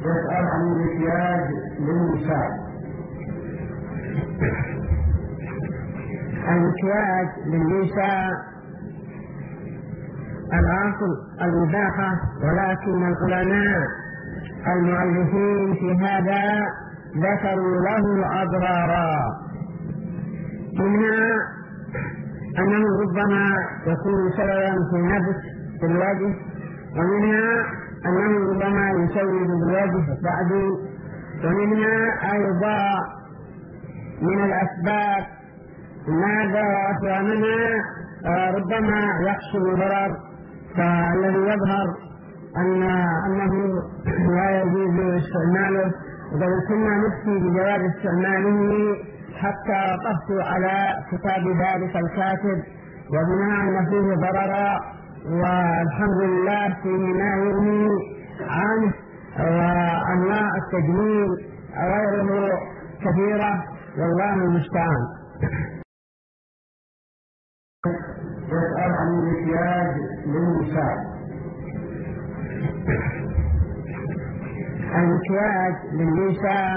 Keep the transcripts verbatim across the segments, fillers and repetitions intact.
يسأل عن المكياج للنساء. المكياج للنساء الأصل الإباحة، ولكن العلماء المؤلفين في هذا ذكروا له أضرارا، منها أنه ربما يكون سببا في نبت في الوجه، ومنها أنه ربما يسود بالوجه بعد، ومنها أيضا من الأسباب ماذا وأخرى منها ربما يحصل ضرر، فالذي يظهر أن أنه لا يجوز استعماله، وقد كنا نفتي بجواز استعماله حتى وقفت على كتاب ذلك الكاتب، وبناء أن فيه ضررا والحمد لله فيه ما يغني عنه، وأنواع التجميل غيره كثيرة، والله المستعان. يسأل عن المكياج للنساء. المكياج للنساء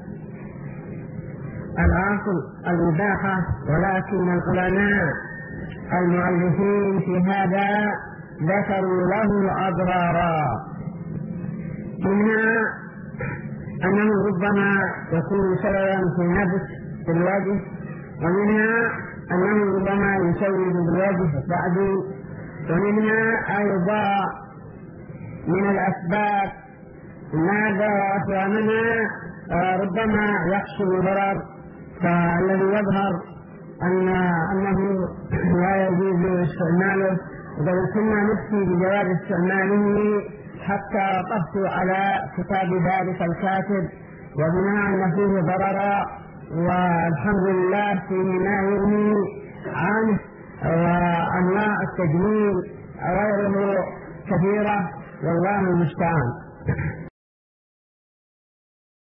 الأصل الإباحة، ولكن العلماء المؤلفين في هذا ذكروا له أضرارا، منها أنه ربما يكون سببا في نبت في الوجه، ومنها أنه ربما يسود بالوجه بعد، ومنها أيضا من الأسباب ماذا وأخرى منها ربما يحصل ضرر، فالذي يظهر أن أنه لا يجوز استعماله، وقد كنا نفتي بجواز استعماله حتى وقفت على كتاب ذلك الكاتب، وبناء أن فيه ضررا والحمد لله فيه ما يغني عنه، وأنواع التجميل غيره كثيرة، والله المستعان.